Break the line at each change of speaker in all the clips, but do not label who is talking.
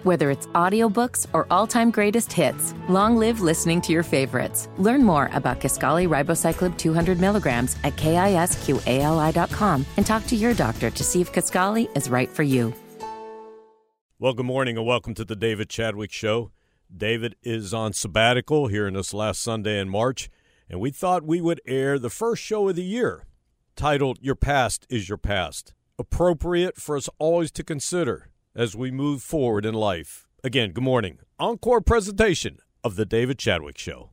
Whether it's audiobooks or all-time greatest hits, long live listening to your favorites. Learn more about Kisqali Ribociclib 200 milligrams at KISQALI.com and talk to your doctor to see if Kisqali is right for you.
Well, good morning and welcome to the David Chadwick Show. David is on sabbatical here in this last Sunday in March, and we thought we would air the first show of the year, titled Your Past is Your Past. Appropriate for us always to consider as we move forward in life. Again, good morning. Encore presentation of the David Chadwick Show.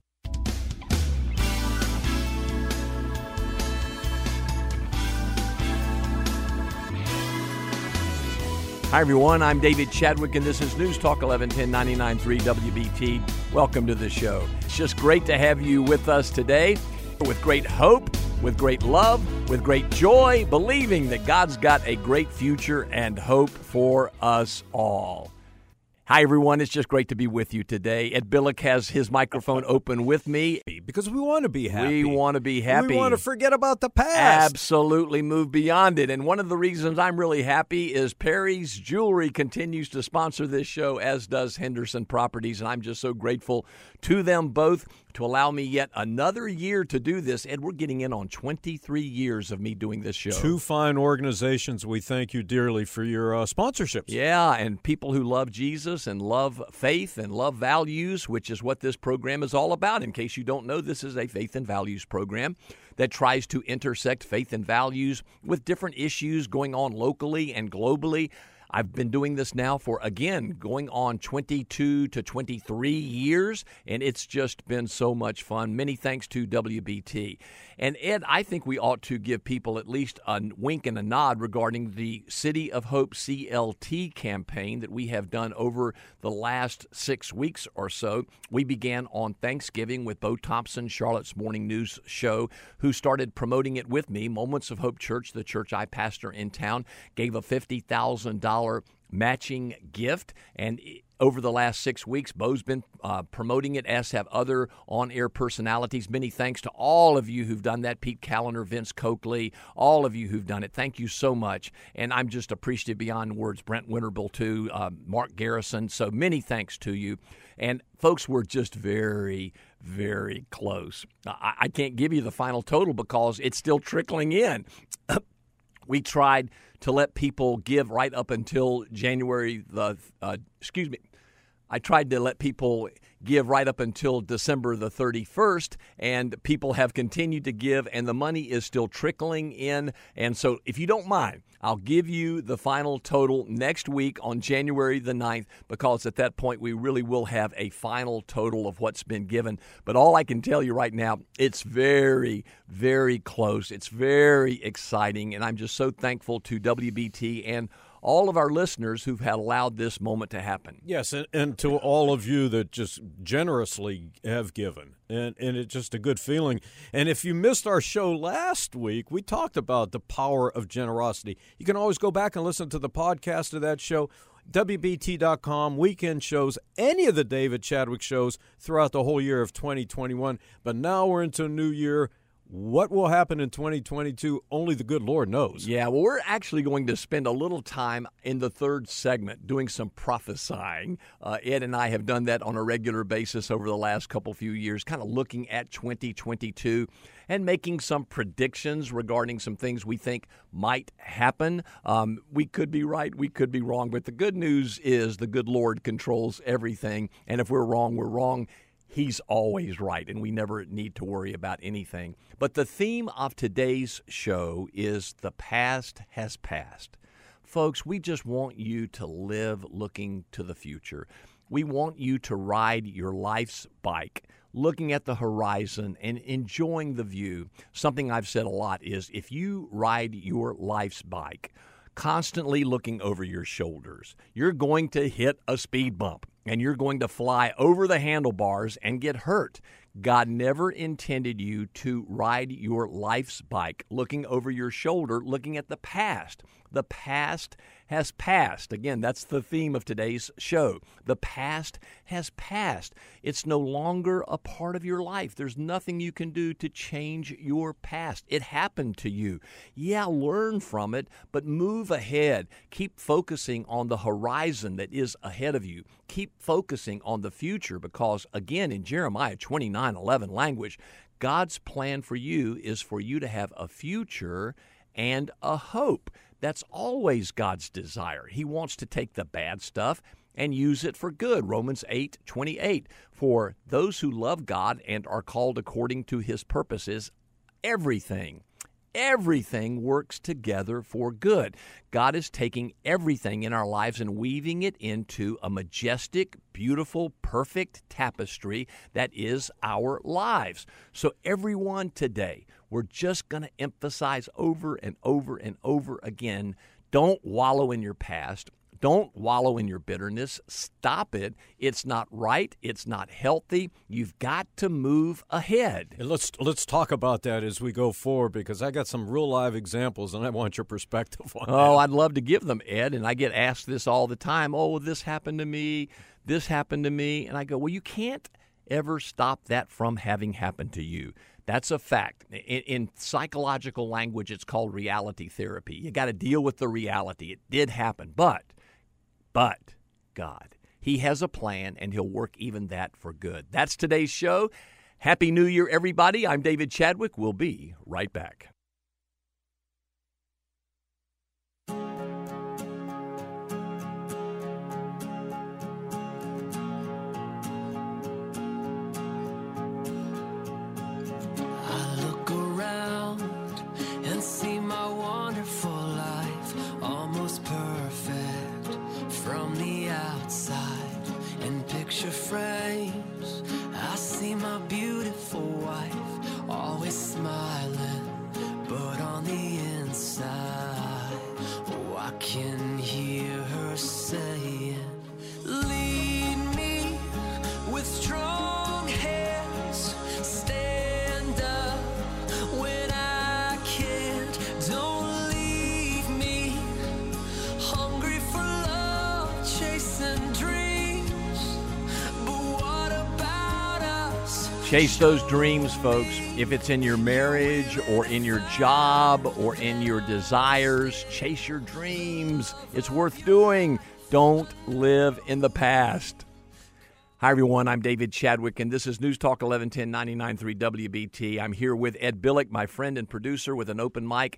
Hi, everyone. I'm David Chadwick, and this is News Talk 1110 99.3 WBT. Welcome to the show. It's just great to have you with us today with great hope, with great love, with great joy, believing that God's got a great future and hope for us all. Hi, everyone. It's just great to be with you today. Ed Billick has his microphone open with me.
Because we want to be happy.
We want to be happy.
We want to forget about the past.
Absolutely move beyond it. And one of the reasons I'm really happy is Perry's Jewelry continues to sponsor this show, as does Henderson Properties. And I'm just so grateful to them both to allow me yet another year to do this. Ed, we're getting in on 23 years of me doing this show.
Two fine organizations. We thank you dearly for your sponsorships.
Yeah, and people who love Jesus and love faith and love values, which is what this program is all about. In case you don't know, this is a faith and values program that tries to intersect faith and values with different issues going on locally and globally. I've been doing this now for, again, going on 22 to 23 years, and it's just been so much fun. Many thanks to WBT. And, Ed, I think we ought to give people at least a wink and a nod regarding the City of Hope CLT campaign that we have done over the last 6 weeks or so. We began on Thanksgiving with Bo Thompson, Charlotte's Morning News show, who started promoting it with me. Moments of Hope Church, the church I pastor in town, gave a $50,000 matching gift, and over the last 6 weeks, Bo's been promoting it, as have other on-air personalities. Many thanks to all of you who've done that. Pete Callender, Vince Coakley, all of you who've done it. Thank you so much, and I'm just appreciative beyond words. Brent Winterbill, too, Mark Garrison, so many thanks to you. And, folks, we're just very, very close. I can't give you the final total because it's still trickling in. We tried to let people give right up until I tried to let people give right up until December the 31st, and people have continued to give, and the money is still trickling in. And so if you don't mind, I'll give you the final total next week on January the 9th, because at that point we really will have a final total of what's been given. But all I can tell you right now, it's very, very close. It's very exciting, and I'm just so thankful to WBT and all of our listeners who've had allowed this moment to happen.
Yes, and to all of you that just generously have given. And it's just a good feeling. And if you missed our show last week, we talked about the power of generosity. You can always go back and listen to the podcast of that show, WBT.com, weekend shows, any of the David Chadwick shows throughout the whole year of 2021. But now we're into a new year. What will happen in 2022, only the good Lord knows.
Yeah, well, we're actually going to spend a little time in the third segment doing some prophesying. Ed and I have done that on a regular basis over the last few years, kind of looking at 2022 and making some predictions regarding some things we think might happen. We could be right, we could be wrong, but the good news is the good Lord controls everything, and if we're wrong, we're wrong. He's always right, and we never need to worry about anything. But the theme of today's show is the past has passed. Folks, we just want you to live looking to the future. We want you to ride your life's bike, looking at the horizon and enjoying the view. Something I've said a lot is if you ride your life's bike, constantly looking over your shoulders, you're going to hit a speed bump. And you're going to fly over the handlebars and get hurt. God never intended you to ride your life's bike looking over your shoulder, looking at the past. The past has passed. Again, that's the theme of today's show. The past has passed. It's no longer a part of your life. There's nothing you can do to change your past. It happened to you. Yeah, learn from it, but move ahead. Keep focusing on the horizon that is ahead of you. Keep focusing on the future because, again, in Jeremiah 29:11 language, God's plan for you is for you to have a future and a hope. That's always God's desire. He wants to take the bad stuff and use it for good. Romans 8:28, for those who love God and are called according to his purposes, everything works together for good. God is taking everything in our lives and weaving it into a majestic, beautiful, perfect tapestry that is our lives. So everyone today, we're just going to emphasize over and over and over again, don't wallow in your past. Don't wallow in your bitterness. Stop it. It's not right. It's not healthy. You've got to move ahead.
And let's talk about that as we go forward because I got some real live examples and I want your perspective on that.
Oh, I'd love to give them, Ed, and I get asked this all the time. Oh, this happened to me. This happened to me. And I go, well, you can't ever stop that from having happened to you. That's a fact. In psychological language, it's called reality therapy. You got to deal with the reality. It did happen, but God, he has a plan, and he'll work even that for good. That's today's show. Happy New Year, everybody. I'm David Chadwick. We'll be right back.
I look around and see my wonderful life, almost perfect from the outside. In picture frames, I see my beautiful wife, always smiling, but on the inside, oh, I can hear her saying, lead me with strong hands, stand up when I can't, don't leave me hungry for love, chasing dreams, but what about us?
Chase those dreams, folks. If it's in your marriage or in your job or in your desires, chase your dreams. It's worth doing. Don't live in the past. Hi, everyone. I'm David Chadwick, and this is News Talk 1110 99.3 WBT. I'm here with Ed Billick, my friend and producer, with an open mic.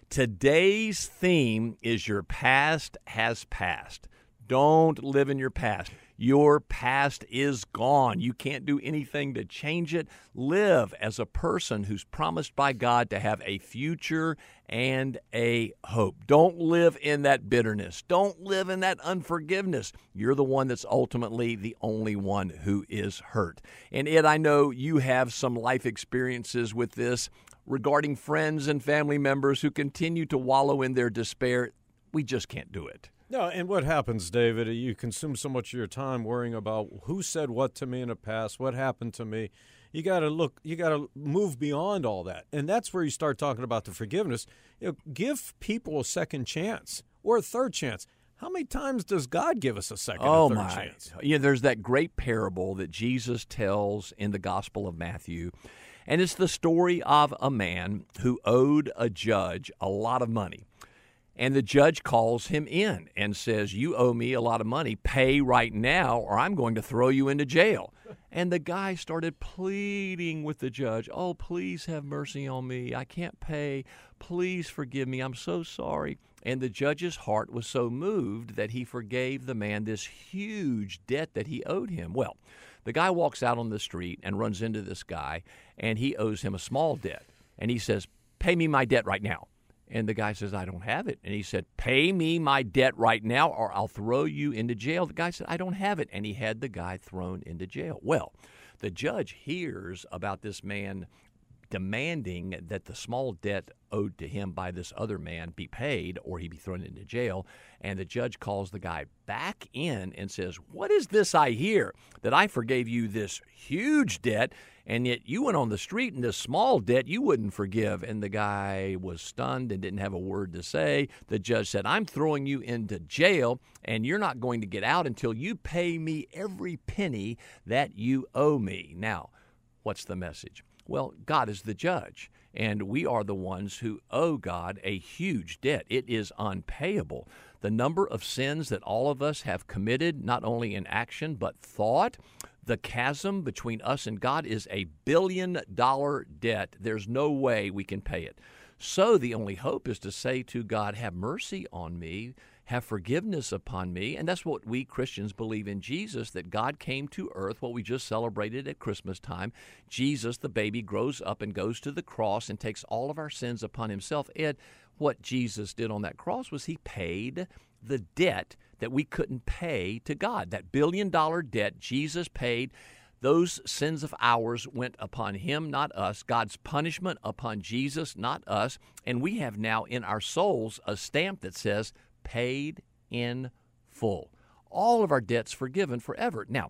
Today's theme is Your Past Has Passed. Don't live in your past. Your past is gone. You can't do anything to change it. Live as a person who's promised by God to have a future and a hope. Don't live in that bitterness. Don't live in that unforgiveness. You're the one that's ultimately the only one who is hurt. And Ed, I know you have some life experiences with this regarding friends and family members who continue to wallow in their despair. We just can't do it.
No, and what happens, David, you consume so much of your time worrying about who said what to me in the past, what happened to me. You got to move beyond all that. And that's where you start talking about the forgiveness. Give people a second chance or a third chance. How many times does God give us a second or third chance?
There's that great parable that Jesus tells in the Gospel of Matthew. And it's the story of a man who owed a judge a lot of money. And the judge calls him in and says, you owe me a lot of money. Pay right now or I'm going to throw you into jail. And the guy started pleading with the judge. Oh, please have mercy on me. I can't pay. Please forgive me. I'm so sorry. And the judge's heart was so moved that he forgave the man this huge debt that he owed him. Well, the guy walks out on the street and runs into this guy, and he owes him a small debt. And he says, pay me my debt right now. And the guy says, I don't have it. And he said, pay me my debt right now or I'll throw you into jail. The guy said, I don't have it. And he had the guy thrown into jail. Well, the judge hears about this man demanding that the small debt owed to him by this other man be paid or he be thrown into jail. And the judge calls the guy back in and says, "What is this I hear? That I forgave you this huge debt, and yet you went on the street and this small debt you wouldn't forgive." And the guy was stunned and didn't have a word to say. The judge said, "I'm throwing you into jail, and you're not going to get out until you pay me every penny that you owe me." Now, what's the message? Well, God is the judge, and we are the ones who owe God a huge debt. It is unpayable. The number of sins that all of us have committed, not only in action but thought, the chasm between us and God is $1 billion debt. There's no way we can pay it. So the only hope is to say to God, "Have mercy on me, have forgiveness upon me." And that's what we Christians believe in Jesus, that God came to earth, what we just celebrated at Christmas time. Jesus, the baby, grows up and goes to the cross and takes all of our sins upon himself. Ed, what Jesus did on that cross was he paid the debt that we couldn't pay to God. That $1 billion debt Jesus paid. Those sins of ours went upon him, not us. God's punishment upon Jesus, not us. And we have now in our souls a stamp that says, "Paid in full." All of our debts forgiven forever. Now,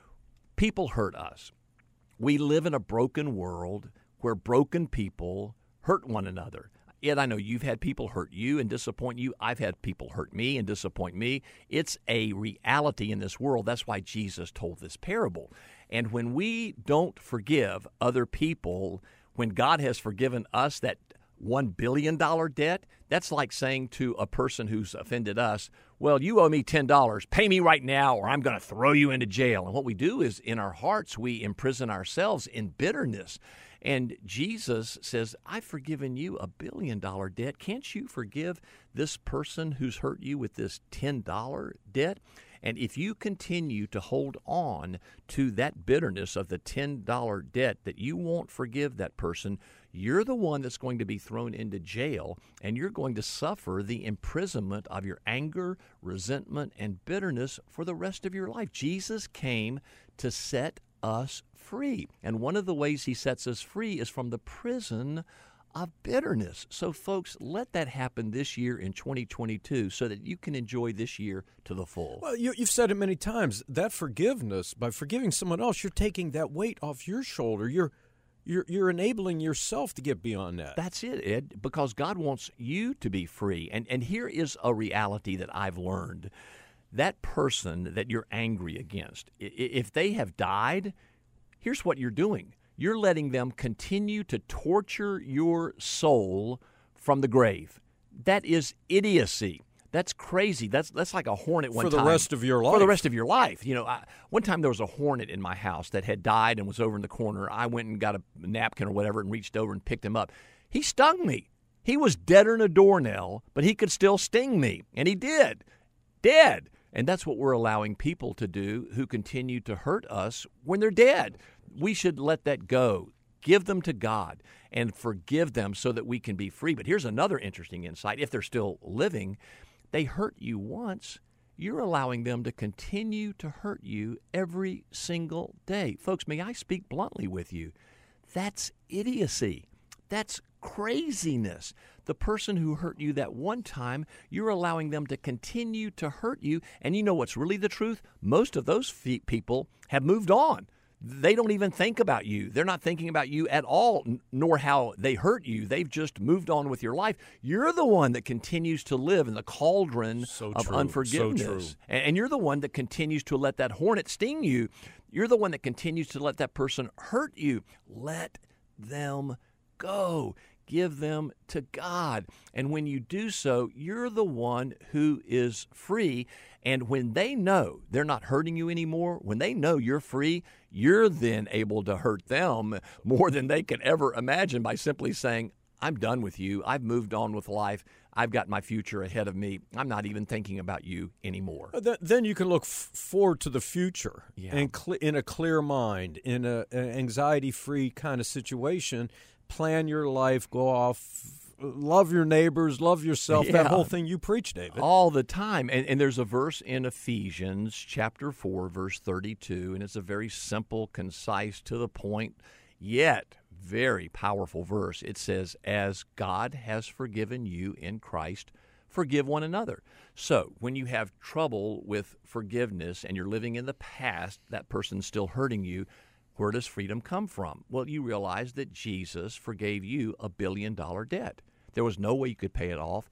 people hurt us. We live in a broken world where broken people hurt one another. Ed, I know you've had people hurt you and disappoint you. I've had people hurt me and disappoint me. It's a reality in this world. That's why Jesus told this parable. And when we don't forgive other people, when God has forgiven us that $1 billion debt, that's like saying to a person who's offended us, "Well, you owe me $10. Pay me right now or I'm going to throw you into jail." And what we do is in our hearts, we imprison ourselves in bitterness. And Jesus says, "I've forgiven you $1 billion debt. Can't you forgive this person who's hurt you with this $10 debt?" And if you continue to hold on to that bitterness of the $10 debt that you won't forgive that person, you're the one that's going to be thrown into jail, and you're going to suffer the imprisonment of your anger, resentment, and bitterness for the rest of your life. Jesus came to set us free, and one of the ways he sets us free is from the prison of bitterness. So, folks, let that happen this year in 2022 so that you can enjoy this year to the full.
Well, you've said it many times. That forgiveness, by forgiving someone else, you're taking that weight off your shoulder. You're enabling yourself to get beyond that.
That's it, Ed, because God wants you to be free. And here is a reality that I've learned. That person that you're angry against, if they have died, here's what you're doing. You're letting them continue to torture your soul from the grave. That is idiocy. That's crazy. That's like a hornet one time.
For the rest of your life.
For the rest of your life. You know, one time there was a hornet in my house that had died and was over in the corner. I went and got a napkin or whatever and reached over and picked him up. He stung me. He was deader than a doornail, but he could still sting me. And he did. Dead. And that's what we're allowing people to do who continue to hurt us when they're dead. We should let that go. Give them to God and forgive them so that we can be free. But here's another interesting insight. If they're still living, they hurt you once, you're allowing them to continue to hurt you every single day. Folks, may I speak bluntly with you? That's idiocy. That's craziness. The person who hurt you that one time, you're allowing them to continue to hurt you. And you know what's really the truth? Most of those people have moved on. They don't even think about you. They're not thinking about you at all, nor how they hurt you. They've just moved on with your life. You're the one that continues to live in the cauldron of unforgiveness.
So true.
And you're the one that continues to let that hornet sting you. You're the one that continues to let that person hurt you. Let them go. Give them to God. And when you do so, you're the one who is free. And when they know they're not hurting you anymore, when they know you're free, you're then able to hurt them more than they could ever imagine by simply saying, "I'm done with you. I've moved on with life. I've got my future ahead of me. I'm not even thinking about you anymore."
Then you can look forward to the future
Yeah.
in a clear mind, in an anxiety-free kind of situation. Plan your life, go off, love your neighbors, love yourself, that whole thing you preach, David.
All the time. And there's a verse in Ephesians chapter 4, verse 32, and it's a very simple, concise, to the point, yet very powerful verse. It says, as God has forgiven you in Christ, forgive one another. So when you have trouble with forgiveness and you're living in the past, that person's still hurting you, where does freedom come from? Well, you realize that Jesus forgave you $1 billion debt. There was no way you could pay it off.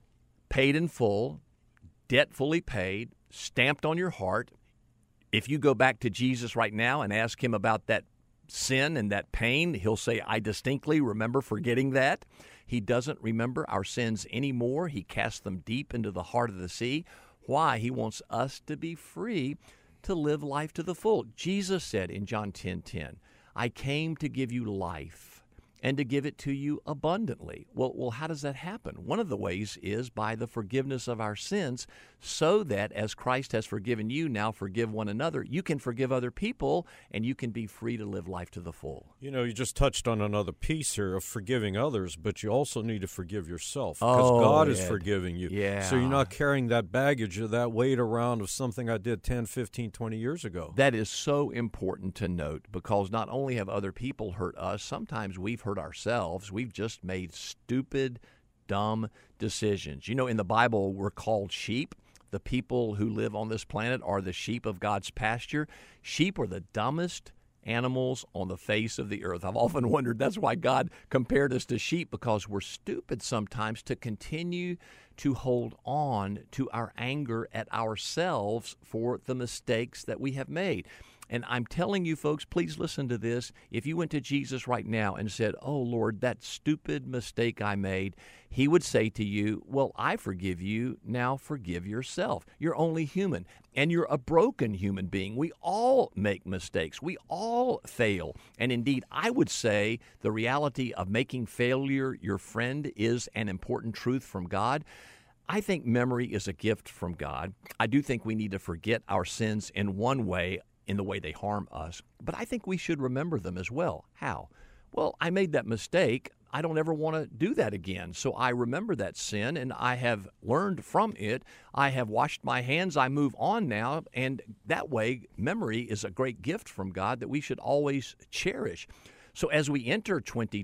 Paid in full, debt fully paid, stamped on your heart. If you go back to Jesus right now and ask him about that sin and that pain, he'll say, I distinctly remember forgetting that. He doesn't remember our sins anymore. He casts them deep into the heart of the sea. Why? He wants us to be free to live life to the full. Jesus said in John 10:10, I came to give you life and to give it to you abundantly. Well, how does that happen? One of the ways is by the forgiveness of our sins, so that as Christ has forgiven you, now forgive one another. You can forgive other people, and you can be free to live life to the full.
You know, you just touched on another piece here of forgiving others, but you also need to forgive yourself, because God is forgiving you.
Yeah.
So you're not carrying that baggage or that weight around of something I did 10, 15, 20 years ago.
That is so important to note, because not only have other people hurt us, sometimes we've hurt ourselves. We've just made stupid, dumb decisions. You know, in the Bible, we're called sheep. The people who live on this planet are the sheep of God's pasture. Sheep are the dumbest animals on the face of the earth. I've often wondered that's why God compared us to sheep, because we're stupid sometimes to continue to hold on to our anger at ourselves for the mistakes that we have made. And I'm telling you, folks, please listen to this. If you went to Jesus right now and said, oh, Lord, that stupid mistake I made, he would say to you, well, I forgive you. Now forgive yourself. You're only human, and you're a broken human being. We all make mistakes. We all fail. And indeed, I would say the reality of making failure your friend is an important truth from God. I think memory is a gift from God. I do think we need to forget our sins in one way, in the way they harm us. But I think we should remember them as well. How? Well, I made that mistake. I don't ever want to do that again. So I remember that sin, and I have learned from it. I have washed my hands. I move on now. And that way, memory is a great gift from God that we should always cherish. So as we enter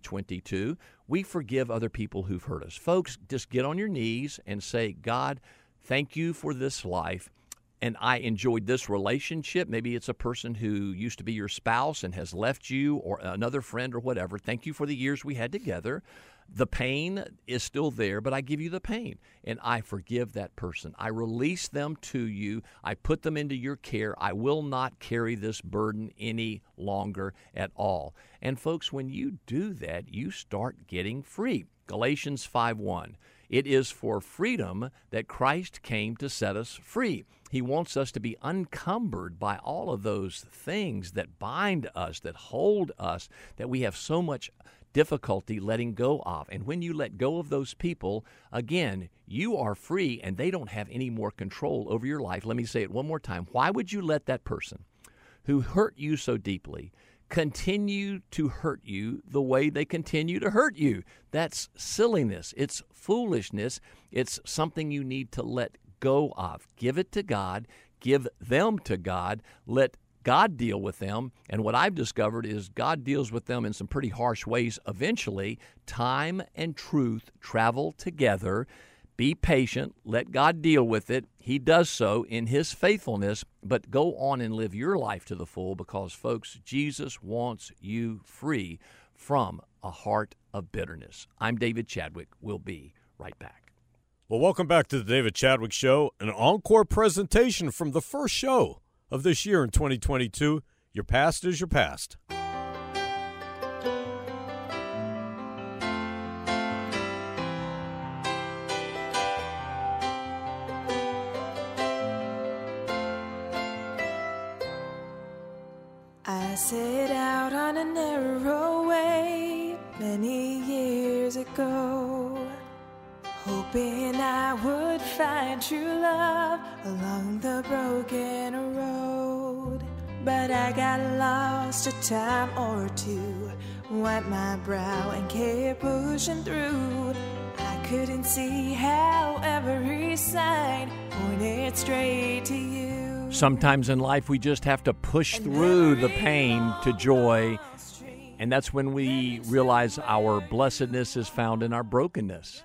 2022, we forgive other people who've hurt us. Folks, just get on your knees and say, God, thank you for this life. And I enjoyed this relationship. Maybe it's a person who used to be your spouse and has left you, or another friend or whatever. Thank you for the years we had together. The pain is still there, but I give you the pain, and I forgive that person. I release them to you. I put them into your care. I will not carry this burden any longer at all. And folks, when you do that, you start getting free. Galatians 5:1. It is for freedom that Christ came to set us free. He wants us to be unencumbered by all of those things that bind us, that hold us, that we have so much difficulty letting go of. And when you let go of those people, again, you are free and they don't have any more control over your life. Let me say it one more time. Why would you let that person who hurt you so deeply continue to hurt you the way they continue to hurt you? That's silliness. It's foolishness. It's something you need to let go of. Give it to God. Give them to God. Let God deal with them. And what I've discovered is God deals with them in some pretty harsh ways eventually. Time and truth travel together. Be patient. Let God deal with it. He does so in His faithfulness, but go on and live your life to the full, because, folks, Jesus wants you free from a heart of bitterness. I'm David Chadwick. We'll be right back.
Well, welcome back to the David Chadwick Show, an encore presentation from the first show of this year in 2022. Your past is your past.
I set out on a narrow way many years ago, hoping I would find true love along the broken road. But I got lost a time or two, wiped my brow and kept pushing through. I couldn't see how every sign pointed straight to you.
Sometimes in life we just have to push through the pain to joy. And that's when we realize our blessedness is found in our brokenness.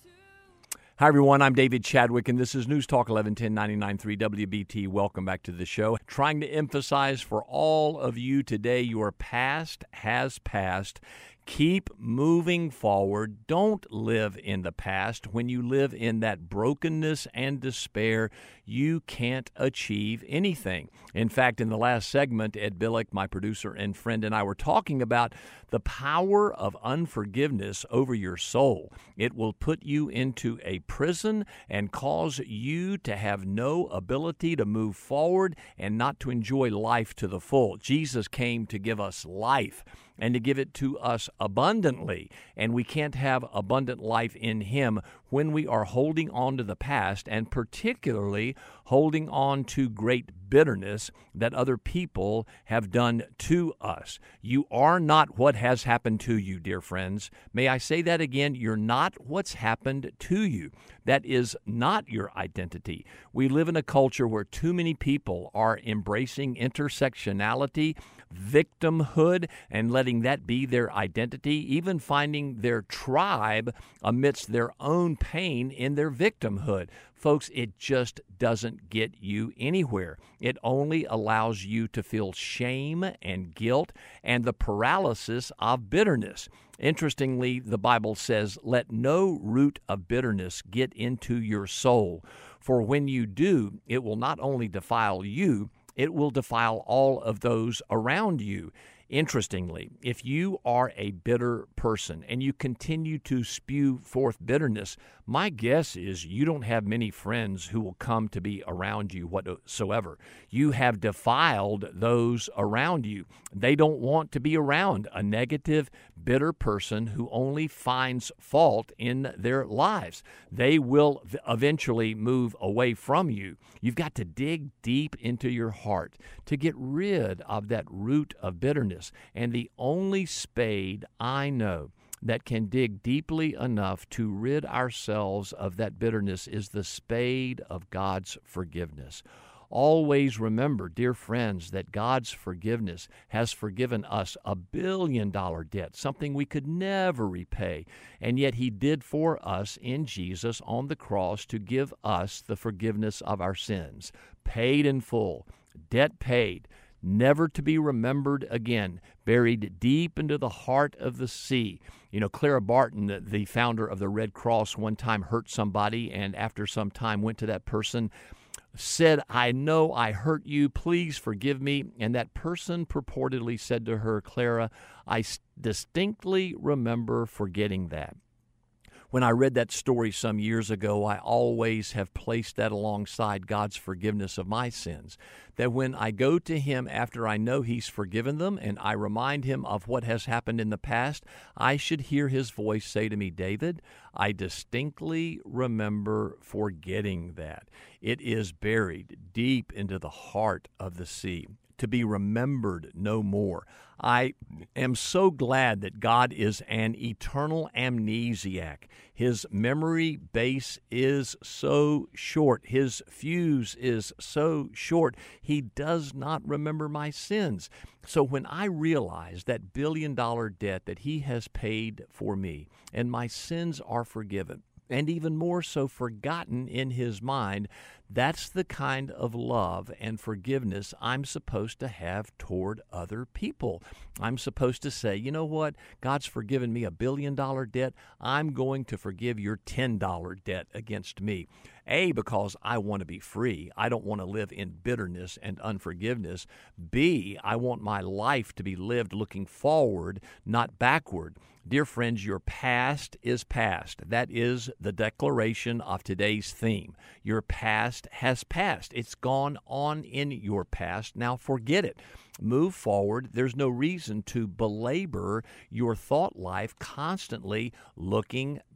Hi, everyone. I'm David Chadwick, and this is News Talk 1110 99.3 WBT. Welcome back to the show. Trying to emphasize for all of you today, your past has passed. Keep moving forward. Don't live in the past. When you live in that brokenness and despair, you can't achieve anything. In fact, in the last segment, Ed Billick, my producer and friend, and I were talking about the power of unforgiveness over your soul. It will put you into a prison and cause you to have no ability to move forward and not to enjoy life to the full. Jesus came to give us life and to give it to us abundantly. And we can't have abundant life in Him when we are holding on to the past, and particularly holding on to great bitterness that other people have done to us. You are not what has happened to you, dear friends. May I say that again? You're not what's happened to you. That is not your identity. We live in a culture where too many people are embracing intersectionality, victimhood, and letting that be their identity, even finding their tribe amidst their own pain in their victimhood. Folks, it just doesn't get you anywhere. It only allows you to feel shame and guilt and the paralysis of bitterness. Interestingly, the Bible says, "Let no root of bitterness get into your soul, for when you do, it will not only defile you, it will defile all of those around you." Interestingly, if you are a bitter person and you continue to spew forth bitterness, my guess is you don't have many friends who will come to be around you whatsoever. You have defiled those around you. They don't want to be around a negative, bitter person who only finds fault in their lives. They will eventually move away from you. You've got to dig deep into your heart to get rid of that root of bitterness. And the only spade I know that can dig deeply enough to rid ourselves of that bitterness is the spade of God's forgiveness. Always remember, dear friends, that God's forgiveness has forgiven us $1 billion debt, something we could never repay. And yet He did for us in Jesus on the cross to give us the forgiveness of our sins. Paid in full, debt paid, never to be remembered again, buried deep into the heart of the sea. You know, Clara Barton, the founder of the Red Cross, one time hurt somebody, and after some time went to that person, said, "I know I hurt you, please forgive me." And that person purportedly said to her, "Clara, I distinctly remember forgetting that." When I read that story some years ago, I always have placed that alongside God's forgiveness of my sins. That when I go to Him after I know He's forgiven them and I remind Him of what has happened in the past, I should hear His voice say to me, "David, I distinctly remember forgetting that." It is buried deep into the heart of the sea, to be remembered no more. I am so glad that God is an eternal amnesiac. His memory base is so short. His fuse is so short. He does not remember my sins. So when I realize that $1 billion debt that He has paid for me and my sins are forgiven, and even more so forgotten in His mind, that's the kind of love and forgiveness I'm supposed to have toward other people. I'm supposed to say, you know what? God's forgiven me $1 billion debt. I'm going to forgive your $10 debt against me. A, because I want to be free. I don't want to live in bitterness and unforgiveness. B, I want my life to be lived looking forward, not backward. Dear friends, your past is past. That is the declaration of today's theme. Your past has passed. It's gone on in your past. Now forget it. Move forward. There's no reason to belabor your thought life constantly looking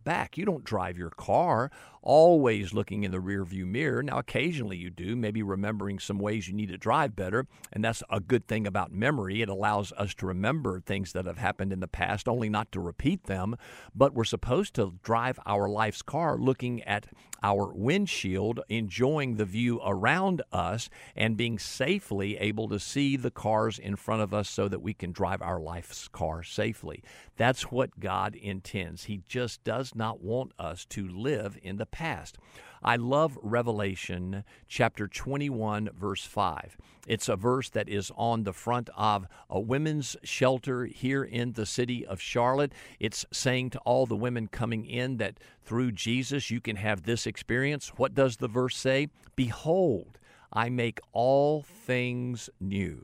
back. You don't drive your car always looking in the rearview mirror. Now, occasionally you do, maybe remembering some ways you need to drive better, and that's a good thing about memory. It allows us to remember things that have happened in the past, only not to repeat them, but we're supposed to drive our life's car looking at our windshield, enjoying the view around us, and being safely able to see the cars in front of us so that we can drive our life's car safely. That's what God intends. He just does not want us to live in the past. I love Revelation chapter 21, verse 5. It's a verse that is on the front of a women's shelter here in the city of Charlotte. It's saying to all the women coming in that through Jesus you can have this experience. What does the verse say? Behold, I make all things new.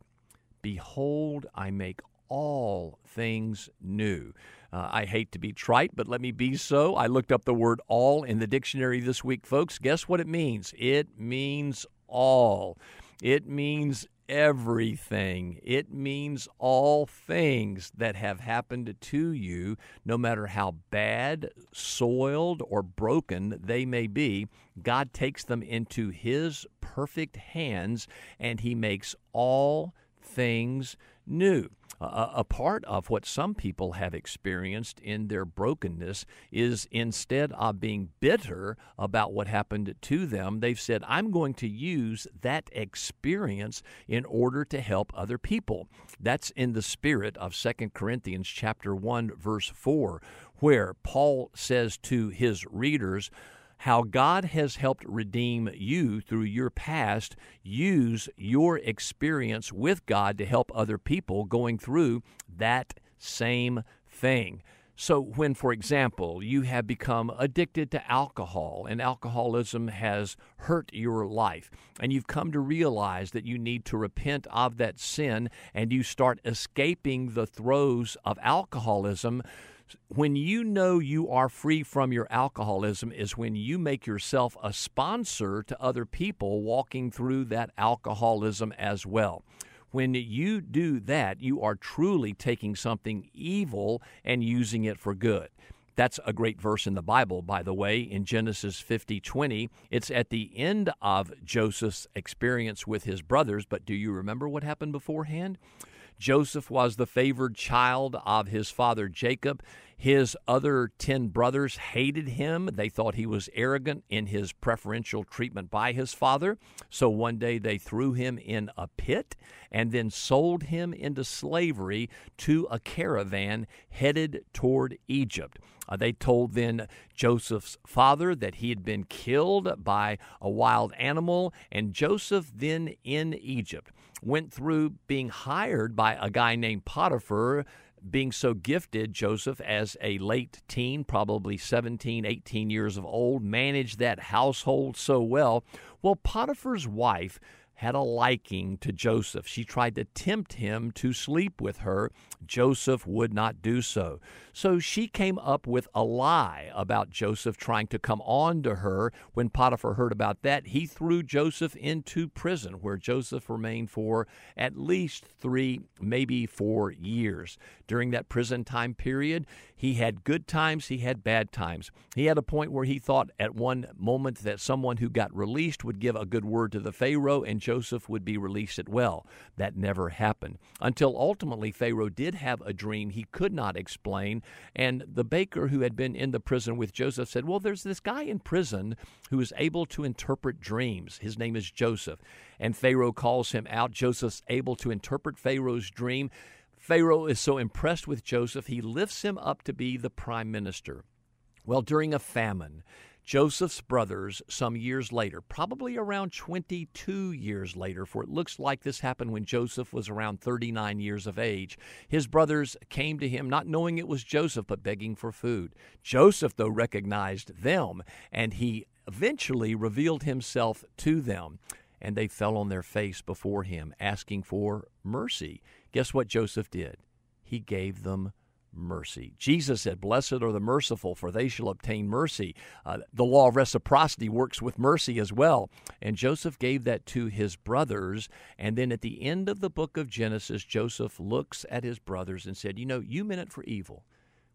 Behold, I make all things new. I hate to be trite, but let me be so. I looked up the word all in the dictionary this week, folks. Guess what it means? It means all. It means everything. It means all things that have happened to you, no matter how bad, soiled, or broken they may be. God takes them into His perfect hands, and He makes all things new. A part of what some people have experienced in their brokenness is instead of being bitter about what happened to them, they've said, I'm going to use that experience in order to help other people. That's in the spirit of 2 Corinthians chapter 1, verse 4, where Paul says to his readers, how God has helped redeem you through your past. Use your experience with God to help other people going through that same thing. So when, for example, you have become addicted to alcohol and alcoholism has hurt your life, and you've come to realize that you need to repent of that sin, and you start escaping the throes of alcoholism, when you know you are free from your alcoholism is when you make yourself a sponsor to other people walking through that alcoholism as well. When you do that, you are truly taking something evil and using it for good. That's a great verse in the Bible, by the way, in Genesis 50:20. It's at the end of Joseph's experience with his brothers, but do you remember what happened beforehand? Joseph was the favored child of his father Jacob. His other 10 brothers hated him. They thought he was arrogant in his preferential treatment by his father. So one day they threw him in a pit and then sold him into slavery to a caravan headed toward Egypt. They told then Joseph's father that he had been killed by a wild animal, and Joseph then in Egypt went through being hired by a guy named Potiphar, being so gifted, Joseph, as a late teen, probably 17, 18 years of old, managed that household so well. Well, Potiphar's wife had a liking to Joseph. She tried to tempt him to sleep with her. Joseph would not do so. So she came up with a lie about Joseph trying to come on to her. When Potiphar heard about that, he threw Joseph into prison, where Joseph remained for at least 3, maybe 4 years. During that prison time period, he had good times, he had bad times. He had a point where he thought at one moment that someone who got released would give a good word to the Pharaoh and Joseph would be released as well. That never happened, until ultimately Pharaoh did have a dream he could not explain, and the baker who had been in the prison with Joseph said, well, there's this guy in prison who is able to interpret dreams. His name is Joseph. And Pharaoh calls him out. Joseph's able to interpret Pharaoh's dream. Pharaoh is so impressed with Joseph, he lifts him up to be the prime minister. Well, during a famine, Joseph's brothers, some years later, probably around 22 years later, for it looks like this happened when Joseph was around 39 years of age, his brothers came to him, not knowing it was Joseph, but begging for food. Joseph, though, recognized them, and he eventually revealed himself to them, and they fell on their face before him, asking for mercy. Guess what Joseph did? He gave them mercy. Jesus said, blessed are the merciful, for they shall obtain mercy. The law of reciprocity works with mercy as well. And Joseph gave that to his brothers. And then at the end of the book of Genesis, Joseph looks at his brothers and said, you know, you meant it for evil.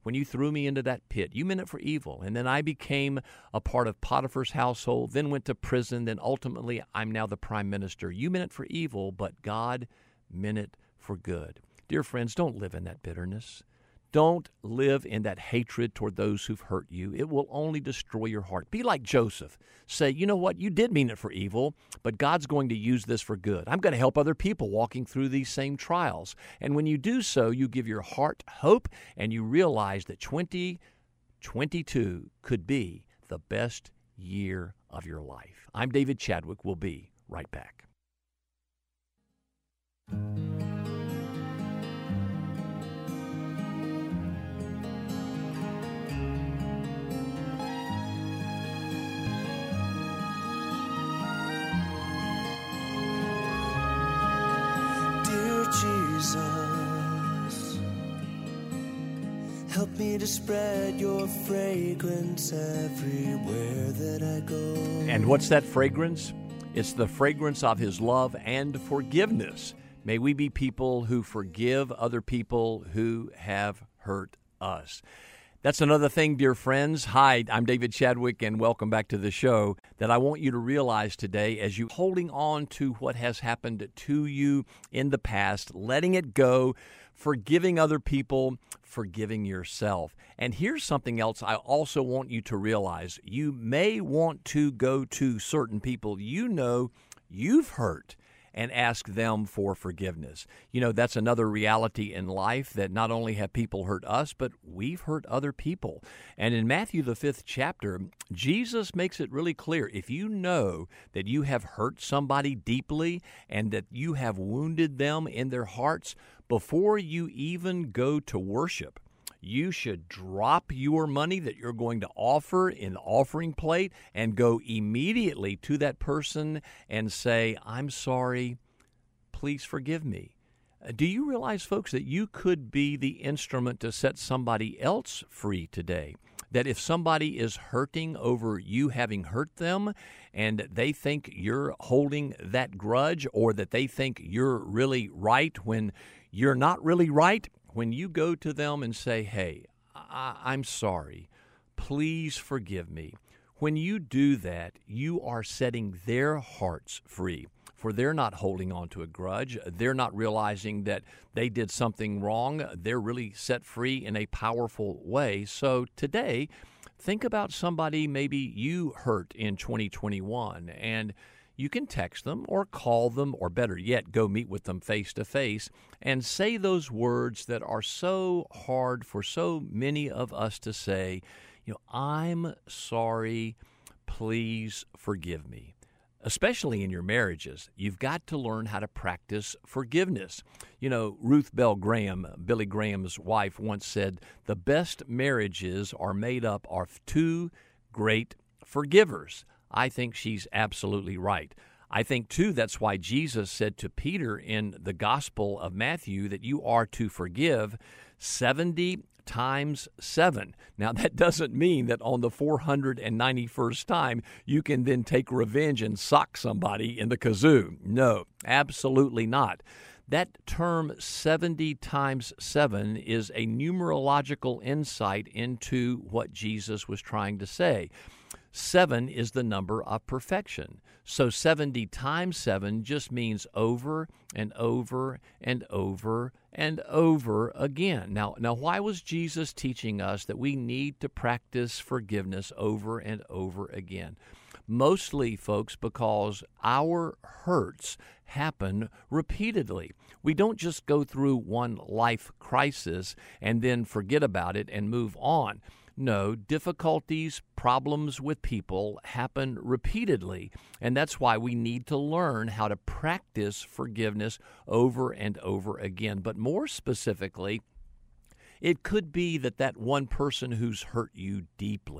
when you threw me into that pit, you meant it for evil. And then I became a part of Potiphar's household, then went to prison, then ultimately I'm now the prime minister. You meant it for evil, but God meant it for good. Dear friends, don't live in that bitterness. Don't live in that hatred toward those who've hurt you. It will only destroy your heart. Be like Joseph. Say, you know what? You did mean it for evil, but God's going to use this for good. I'm going to help other people walking through these same trials. And when you do so, you give your heart hope, and you realize that 2022 could be the best year of your life. I'm David Chadwick. We'll be right back.
Jesus, help me to spread your fragrance everywhere that I go.
And what's that fragrance? It's the fragrance of His love and forgiveness. May we be people who forgive other people who have hurt us. That's another thing, dear friends. Hi, I'm David Chadwick, and welcome back to the show, that I want you to realize today as you holding on to what has happened to you in the past, letting it go, forgiving other people, forgiving yourself. And here's something else I also want you to realize. You may want to go to certain people you know you've hurt and ask them for forgiveness. You know, that's another reality in life, that not only have people hurt us, but we've hurt other people. And in Matthew, the 5th chapter, Jesus makes it really clear. If you know that you have hurt somebody deeply and that you have wounded them in their hearts, before you even go to worship, you should drop your money that you're going to offer in the offering plate and go immediately to that person and say, I'm sorry, please forgive me. Do you realize, folks, that you could be the instrument to set somebody else free today? That if somebody is hurting over you having hurt them and they think you're holding that grudge, or that they think you're really right when you're not really right, when you go to them and say, hey, I'm sorry, please forgive me. When you do that, you are setting their hearts free, for they're not holding on to a grudge. They're not realizing that they did something wrong. They're really set free in a powerful way. So today, think about somebody maybe you hurt in 2021, and you can text them or call them, or better yet, go meet with them face to face and say those words that are so hard for so many of us to say. You know, I'm sorry, please forgive me. Especially in your marriages, you've got to learn how to practice forgiveness. You know, Ruth Bell Graham, Billy Graham's wife, once said, the best marriages are made up of two great forgivers. I think she's absolutely right. I think, too, that's why Jesus said to Peter in the Gospel of Matthew that you are to forgive 70 times 7. Now, that doesn't mean that on the 491st time you can then take revenge and sock somebody in the kazoo. No, absolutely not. That term 70 times 7 is a numerological insight into what Jesus was trying to say. 7 is the number of perfection. So 70 times 7 just means over and over and over and over again. Now, why was Jesus teaching us that we need to practice forgiveness over and over again? Mostly, folks, because our hurts happen repeatedly. We don't just go through one life crisis and then forget about it and move on. No, difficulties, problems with people happen repeatedly, and that's why we need to learn how to practice forgiveness over and over again. But more specifically, it could be that one person who's hurt you deeply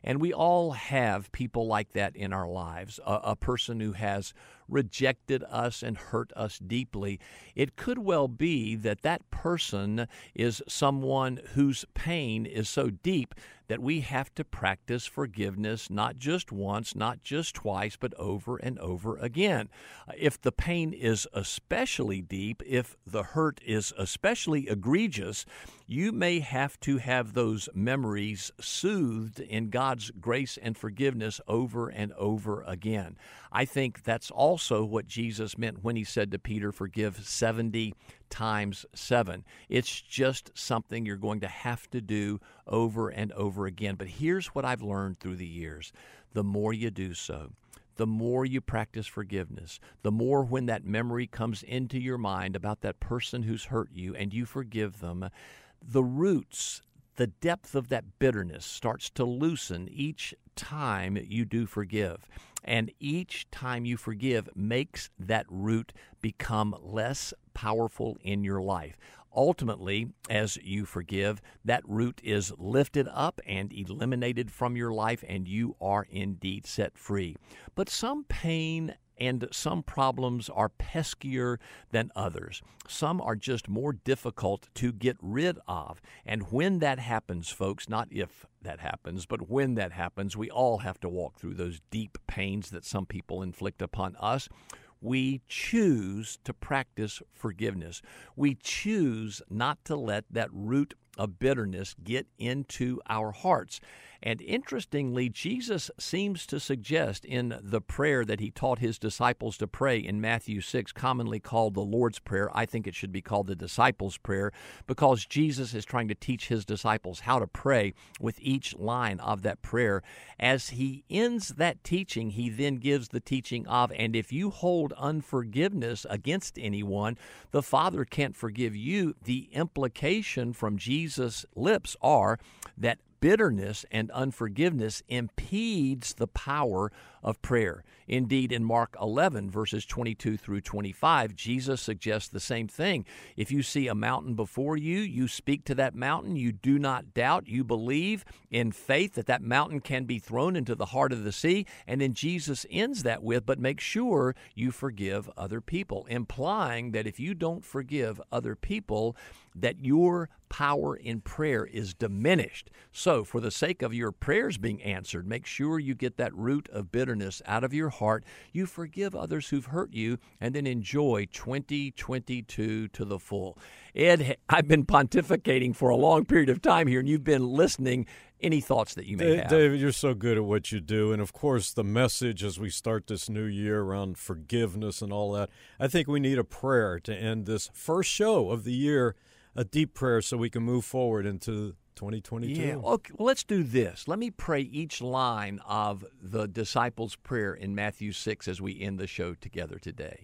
And we all have people like that in our lives, a person who has rejected us and hurt us deeply. It could well be that that person is someone whose pain is so deep that we have to practice forgiveness not just once, not just twice, but over and over again. If the pain is especially deep, if the hurt is especially egregious, you may have to have those memories soothed in God's grace and forgiveness over and over again. I think that's also what Jesus meant when he said to Peter, forgive 70 times 7. It's just something you're going to have to do over and over again. But here's what I've learned through the years. The more you do so, the more you practice forgiveness, the more when that memory comes into your mind about that person who's hurt you and you forgive them, the roots, the depth of that bitterness starts to loosen each time you do forgive. And each time you forgive makes that root become less powerful in your life. Ultimately, as you forgive, that root is lifted up and eliminated from your life, and you are indeed set free. But some pain and some problems are peskier than others. Some are just more difficult to get rid of. And when that happens, folks, not if that happens, but when that happens, we all have to walk through those deep pains that some people inflict upon us. We choose to practice forgiveness. We choose not to let that root of bitterness get into our hearts. And interestingly, Jesus seems to suggest in the prayer that he taught his disciples to pray in Matthew 6, commonly called the Lord's Prayer. I think it should be called the disciples' prayer because Jesus is trying to teach his disciples how to pray with each line of that prayer. As he ends that teaching, he then gives the teaching of, and if you hold unforgiveness against anyone, the Father can't forgive you. The implication from Jesus' lips are that bitterness and unforgiveness impedes the power of prayer. Indeed, in Mark 11, verses 22 through 25, Jesus suggests the same thing. If you see a mountain before you, you speak to that mountain, you do not doubt, you believe in faith that that mountain can be thrown into the heart of the sea, and then Jesus ends that with, but make sure you forgive other people, implying that if you don't forgive other people, that your power in prayer is diminished. So, for the sake of your prayers being answered, make sure you get that root of bitterness out of your heart. You forgive others who've hurt you, and then enjoy 2022 to the full. Ed, I've been pontificating for a long period of time here, and you've been listening. Any thoughts that you may have?
David, you're so good at what you do. And, of course, the message as we start this new year around forgiveness and all that, I think we need a prayer to end this first show of the year, a deep prayer so we can move forward into 2022.
Yeah, okay, well, let's do this. Let me pray each line of the disciples' prayer in Matthew 6 as we end the show together today.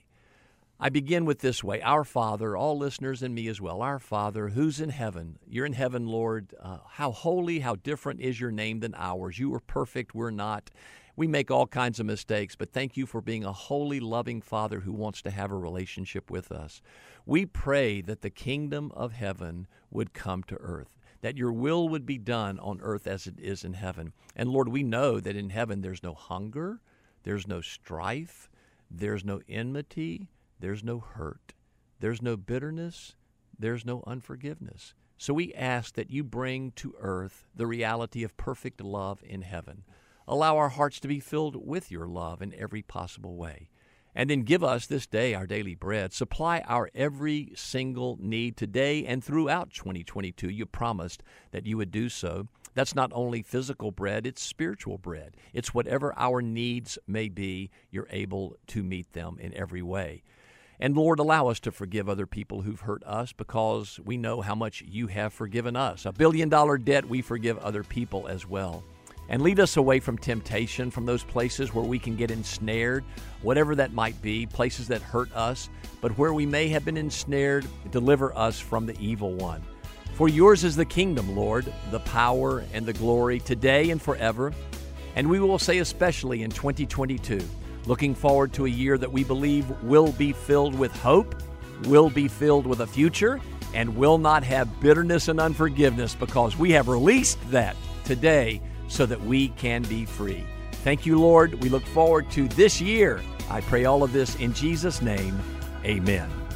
I begin with this way. Our Father, all listeners and me as well, our Father, who's in heaven. You're in heaven, Lord. How holy, how different is your name than ours. You are perfect, we're not. We make all kinds of mistakes, but thank you for being a holy, loving Father who wants to have a relationship with us. We pray that the kingdom of heaven would come to earth, that your will would be done on earth as it is in heaven. And Lord, we know that in heaven there's no hunger, there's no strife, there's no enmity, there's no hurt, there's no bitterness, there's no unforgiveness. So we ask that you bring to earth the reality of perfect love in heaven. Allow our hearts to be filled with your love in every possible way. And then give us this day our daily bread. Supply our every single need today and throughout 2022. You promised that you would do so. That's not only physical bread, it's spiritual bread. It's whatever our needs may be, you're able to meet them in every way. And Lord, allow us to forgive other people who've hurt us because we know how much you have forgiven us. $1 billion debt, we forgive other people as well. And lead us away from temptation, from those places where we can get ensnared, whatever that might be, places that hurt us, but where we may have been ensnared, deliver us from the evil one. For yours is the kingdom, Lord, the power and the glory today and forever. And we will say especially in 2022, looking forward to a year that we believe will be filled with hope, will be filled with a future, and will not have bitterness and unforgiveness because we have released that today so that we can be free. Thank you, Lord. We look forward to this year. I pray all of this in Jesus' name. Amen.